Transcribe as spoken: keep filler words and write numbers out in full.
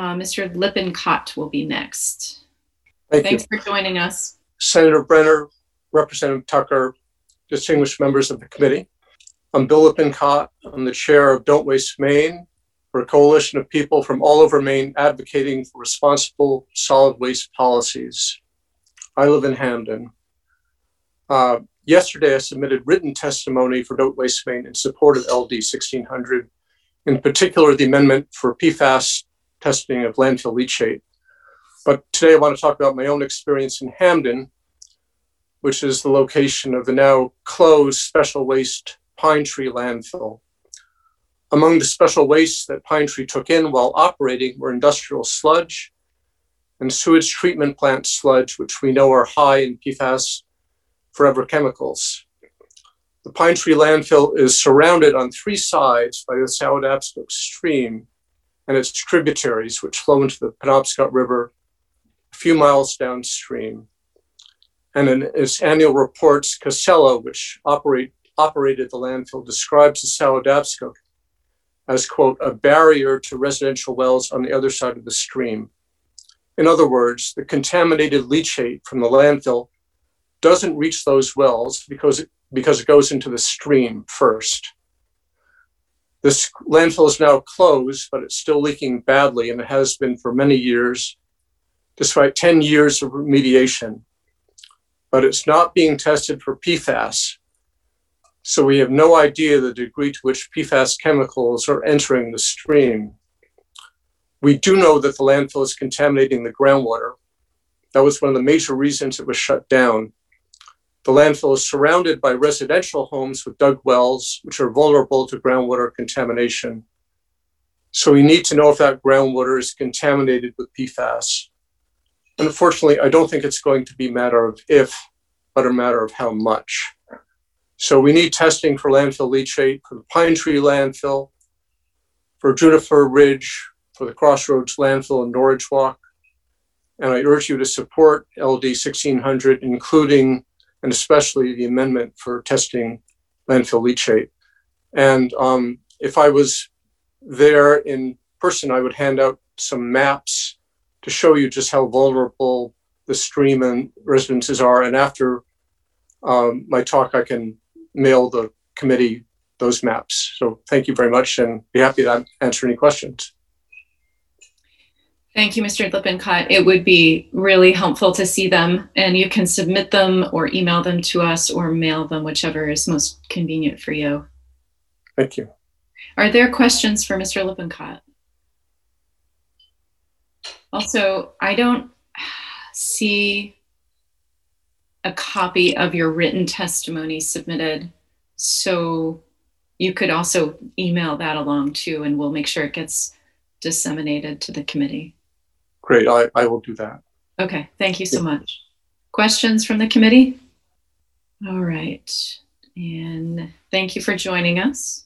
Uh, Mister Lippincott will be next. Thank Thanks you. for joining us. Senator Brenner, Representative Tucker, distinguished members of the committee. I'm Bill Lippincott. I'm the chair of Don't Waste Maine. We're a coalition of people from all over Maine advocating for responsible solid waste policies. I live in Hamden. Uh, yesterday, I submitted written testimony for Don't Waste Maine in support of L D sixteen hundred, in particular the amendment for P FAS testing of landfill leachate. But today I want to talk about my own experience in Hamden, which is the location of the now closed special waste Pine Tree landfill. Among the special wastes that Pine Tree took in while operating were industrial sludge and sewage treatment plant sludge, which we know are high in P FAS forever chemicals. The Pine Tree landfill is surrounded on three sides by the Sowdapscok stream and its tributaries, which flow into the Penobscot River a few miles downstream. And in its annual reports, Casella, which operate, operated the landfill, describes the Sowdapscok as, quote, a barrier to residential wells on the other side of the stream. In other words, the contaminated leachate from the landfill doesn't reach those wells because it, because it goes into the stream first. This landfill is now closed, but it's still leaking badly, and it has been for many years, despite ten years of remediation. But it's not being tested for P FAS. So we have no idea the degree to which P FAS chemicals are entering the stream. We do know that the landfill is contaminating the groundwater. That was one of the major reasons it was shut down. The landfill is surrounded by residential homes with dug wells, which are vulnerable to groundwater contamination. So we need to know if that groundwater is contaminated with P FAS. Unfortunately, I don't think it's going to be a matter of if, but a matter of how much. So we need testing for landfill leachate for the Pine Tree landfill, for Juniper Ridge, for the Crossroads landfill in Norridge Walk. And I urge you to support L D sixteen hundred, including and especially the amendment for testing landfill leachate. And um, if I was there in person, I would hand out some maps to show you just how vulnerable the stream and residences are. And after um, my talk, I can mail the committee those maps. So thank you very much, and be happy to answer any questions. Thank you, Mister Lippincott. It would be really helpful to see them, and you can submit them or email them to us or mail them, whichever is most convenient for you. Thank you. Are there questions for Mister Lippincott? Also, I don't see a copy of your written testimony submitted, so you could also email that along too, and we'll make sure it gets disseminated to the committee. Great, I, I will do that. Okay, thank you so much. Questions from the committee? All right, and thank you for joining us.